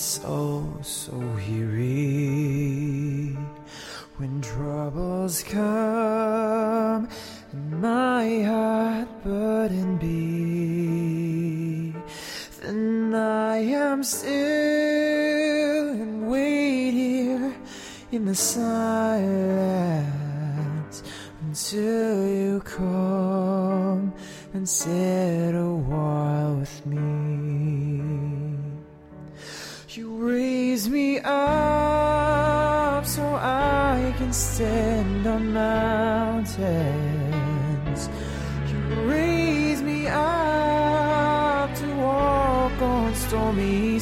soul so weary. When troubles come and my heart burden be, then I am still and wait here in the silence until you come and sit a while with me. You raise me up so I can stand on mountains. You raise me up to walk on stormy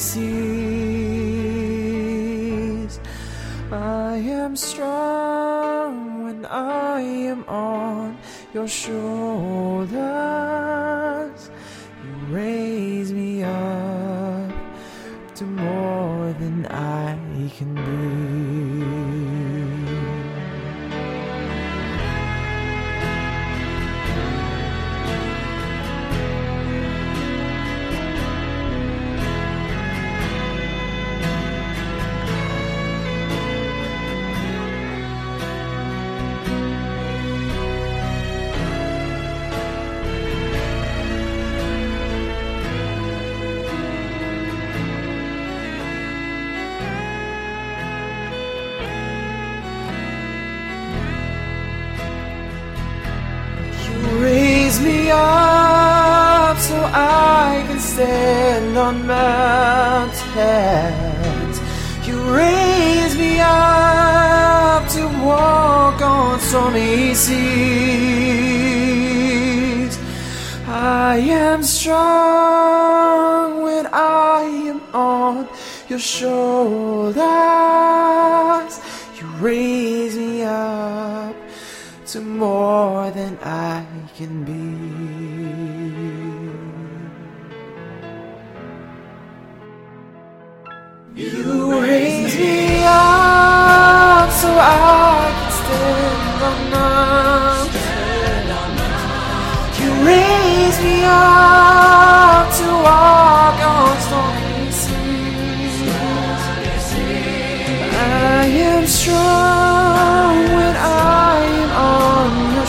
seas. I am strong when I am on your shoulders. You raise me up to more than I can be. Raise me up so I can stand on mountains. You raise me up to walk on stormy seas. I am strong when I am on your shoulders. You raise me up to more than I can be. You raise me up so I can stand on mountains. You raise me up to walk on stormy seas. I am strong when I am on your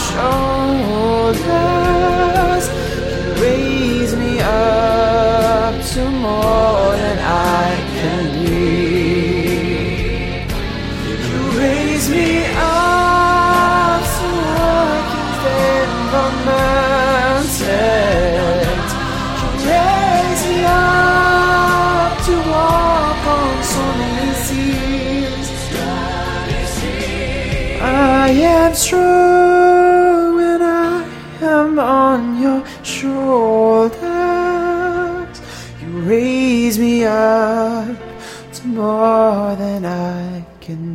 shoulders. You raise me up to more than I can be. You raise me up so I can stand on mountains. You raise me up to walk on stormy seas. I am strong when I am on your shoulders. You raise me up to more than I can